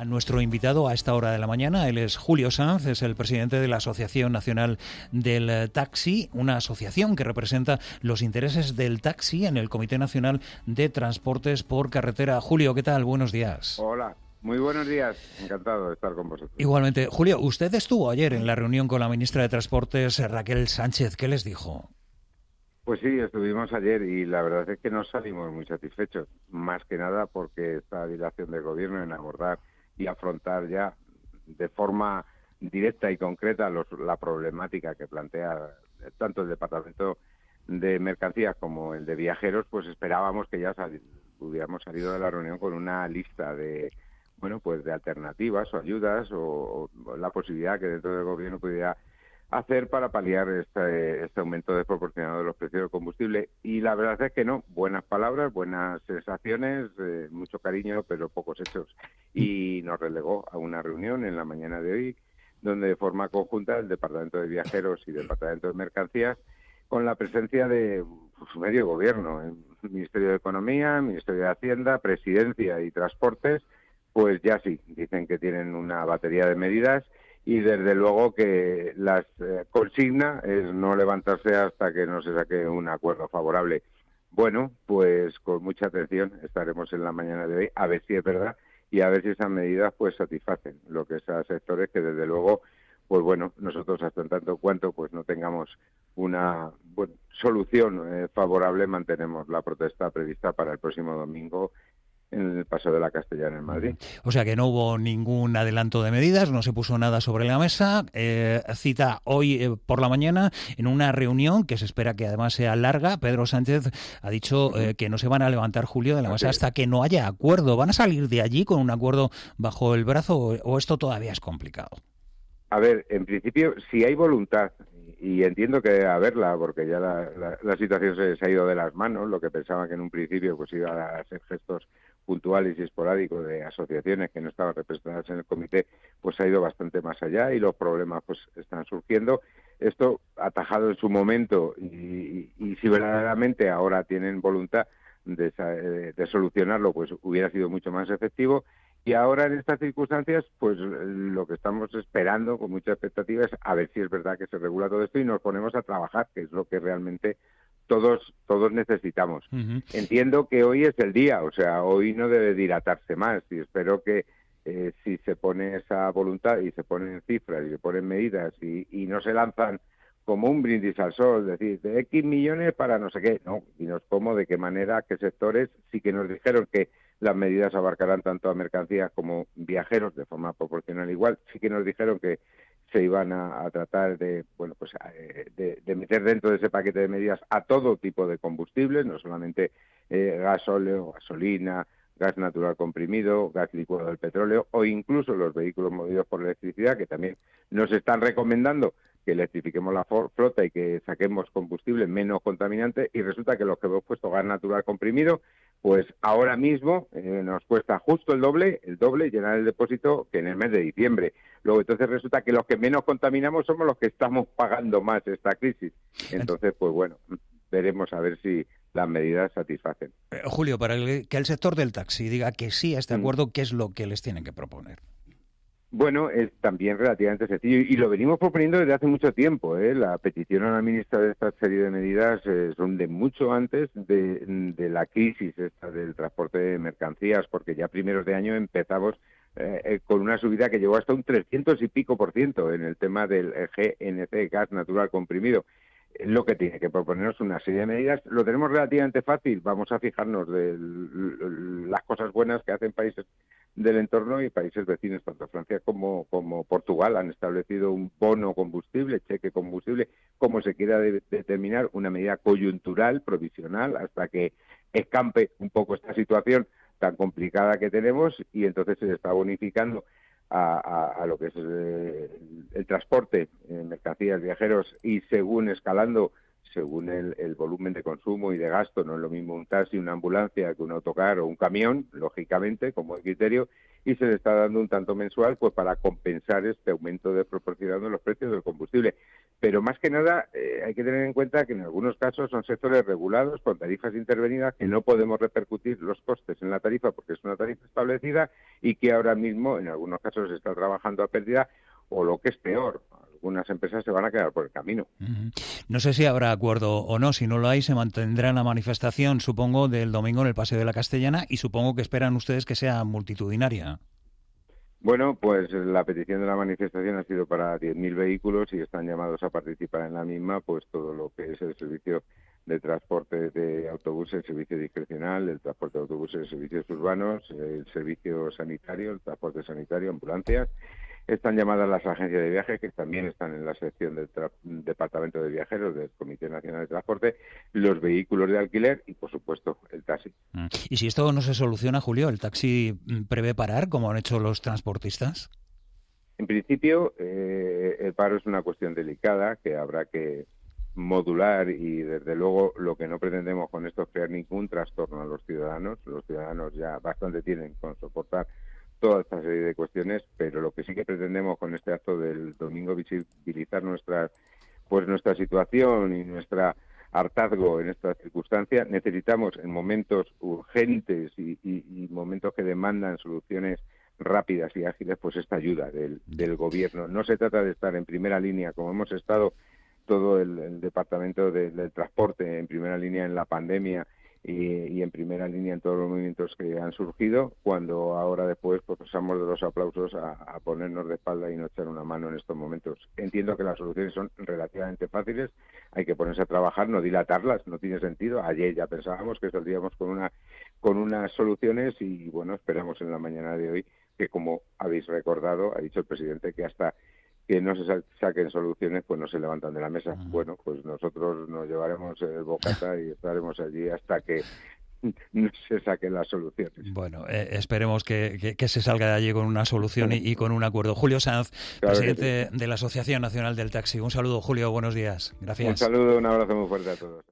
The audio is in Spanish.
a nuestro invitado a esta hora de la mañana. Él es Julio Sanz, es el presidente de la Asociación Nacional del Taxi, una asociación que representa los intereses del taxi en el Comité Nacional de Transportes por Carretera. Julio, ¿qué tal? Buenos días. Hola, muy buenos días. Encantado de estar con vosotros. Igualmente. Julio, usted estuvo ayer en la reunión con la ministra de Transportes, Raquel Sánchez. ¿Qué les dijo? Pues sí, estuvimos ayer y la verdad es que no salimos muy satisfechos, más que nada porque esta dilación del gobierno en abordar y afrontar ya de forma directa y concreta la problemática que plantea tanto el Departamento de Mercancías como el de Viajeros, pues esperábamos que ya hubiéramos salido de la reunión con una lista de, bueno, pues de alternativas o ayudas o la posibilidad que dentro del gobierno pudiera hacer para paliar este aumento desproporcionado de los precios del combustible. Y la verdad es que no, buenas palabras, buenas sensaciones, mucho cariño, pero pocos hechos. Y nos relegó a una reunión en la mañana de hoy, donde de forma conjunta el Departamento de Viajeros y el Departamento de Mercancías, con la presencia de medio gobierno, el Ministerio de Economía, Ministerio de Hacienda, Presidencia y Transportes, pues ya sí, dicen que tienen una batería de medidas. Y desde luego que las consigna es no levantarse hasta que no se saque un acuerdo favorable. Bueno, pues con mucha atención estaremos en la mañana de hoy a ver si es verdad y a ver si esas medidas pues satisfacen lo que esos sectores que desde luego, pues bueno, nosotros hasta en tanto cuanto pues no tengamos una solución favorable, mantenemos la protesta prevista para el próximo domingo en el Paso de la Castellana en Madrid. O sea que no hubo ningún adelanto de medidas, no se puso nada sobre la mesa. Cita hoy por la mañana en una reunión que se espera que además sea larga. Pedro Sánchez ha dicho que no se van a levantar, Julio, de la mesa hasta que no haya acuerdo. ¿Van a salir de allí con un acuerdo bajo el brazo o esto todavía es complicado? A ver, en principio, si hay voluntad, y entiendo que debe haberla, porque ya la situación se ha ido de las manos, lo que pensaba que en un principio pues iba a ser gestos puntuales y esporádicos de asociaciones que no estaban representadas en el comité, pues ha ido bastante más allá y los problemas pues están surgiendo. Esto atajado en su momento y si verdaderamente ahora tienen voluntad de solucionarlo, pues hubiera sido mucho más efectivo. Y ahora en estas circunstancias, pues lo que estamos esperando con mucha expectativa es a ver si es verdad que se regula todo esto y nos ponemos a trabajar, que es lo que realmente todos necesitamos. Entiendo que hoy es el día, o sea, hoy no debe dilatarse más y espero que si se pone esa voluntad y se ponen cifras y se ponen medidas y no se lanzan como un brindis al sol, es decir, de X millones para no sé qué, no, y nos como de qué manera, qué sectores, sí que nos dijeron que las medidas abarcarán tanto a mercancías como viajeros de forma proporcional igual, sí que nos dijeron que se iban a tratar de, bueno, pues de meter dentro de ese paquete de medidas a todo tipo de combustibles, no solamente gasóleo, gasolina, gas natural comprimido, gas licuado del petróleo o incluso los vehículos movidos por electricidad, que también nos están recomendando que electrifiquemos la flota y que saquemos combustible menos contaminante, y resulta que los que hemos puesto gas natural comprimido, pues ahora mismo nos cuesta justo el doble llenar el depósito que en el mes de diciembre. Luego entonces resulta que los que menos contaminamos somos los que estamos pagando más esta crisis. Entonces, pues bueno, veremos a ver si las medidas satisfacen. Julio, para que el sector del taxi diga que sí a este acuerdo, ¿qué es lo que les tienen que proponer? Bueno, es también relativamente sencillo y lo venimos proponiendo desde hace mucho tiempo. La petición a la ministra de esta serie de medidas son de mucho antes de la crisis esta del transporte de mercancías, porque ya primeros de año empezamos con una subida que llegó hasta un 300 y pico % en el tema del GNC, gas natural comprimido. Lo que tiene que proponernos una serie de medidas. Lo tenemos relativamente fácil. Vamos a fijarnos de las cosas buenas que hacen países del entorno y países vecinos, tanto Francia como Portugal. Han establecido un bono combustible, cheque combustible, como se quiera determinar, una medida coyuntural, provisional, hasta que escampe un poco esta situación tan complicada que tenemos, y entonces se está bonificando a lo que es el transporte, mercancías, viajeros, y según escalando según el volumen de consumo y de gasto. No es lo mismo un taxi, una ambulancia, que un autocar o un camión, lógicamente, como criterio, y se le está dando un tanto mensual pues para compensar este aumento desproporcionado en los precios del combustible. Pero más que nada hay que tener en cuenta que en algunos casos son sectores regulados con tarifas intervenidas que no podemos repercutir los costes en la tarifa porque es una tarifa establecida y que ahora mismo en algunos casos se está trabajando a pérdida, o lo que es peor, algunas empresas se van a quedar por el camino. No sé si habrá acuerdo o no. Si no lo hay, se mantendrá en la manifestación, supongo, del domingo en el Paseo de la Castellana, y supongo que esperan ustedes que sea multitudinaria. Bueno, pues la petición de la manifestación ha sido para 10.000 vehículos y están llamados a participar en la misma pues todo lo que es el servicio de transporte de autobuses, el servicio discrecional, el transporte de autobuses, servicios urbanos, el servicio sanitario, el transporte sanitario, ambulancias. Están llamadas las agencias de viajes, que también están en la sección del Departamento de Viajeros del Comité Nacional de Transporte, los vehículos de alquiler y, por supuesto, el taxi. ¿Y si esto no se soluciona, Julio, el taxi prevé parar, como han hecho los transportistas? En principio, el paro es una cuestión delicada que habrá que modular y, desde luego, lo que no pretendemos con esto es crear ningún trastorno a los ciudadanos. Los ciudadanos ya bastante tienen con soportar toda esta serie de cuestiones, pero lo que sí que pretendemos con este acto del domingo visibilizar nuestra situación y nuestra hartazgo en esta circunstancia. Necesitamos en momentos urgentes y momentos que demandan soluciones rápidas y ágiles, pues esta ayuda del gobierno. No se trata de estar en primera línea, como hemos estado todo el Departamento del Transporte en primera línea en la pandemia y en primera línea en todos los movimientos que han surgido, cuando ahora después pues pasamos de los aplausos a ponernos de espalda y no echar una mano en estos momentos. Entiendo que las soluciones son relativamente fáciles, hay que ponerse a trabajar, no dilatarlas, no tiene sentido. Ayer ya pensábamos que saldríamos con unas soluciones y, bueno, esperamos en la mañana de hoy que, como habéis recordado, ha dicho el presidente que hasta que no se saquen soluciones, pues no se levantan de la mesa. Bueno, pues nosotros nos llevaremos el bocata y estaremos allí hasta que no se saquen las soluciones. Bueno, esperemos que se salga de allí con una solución y con un acuerdo. Julio Sanz, claro, presidente de la Asociación Nacional del Taxi. Un saludo, Julio, buenos días. Gracias. Un saludo, un abrazo muy fuerte a todos.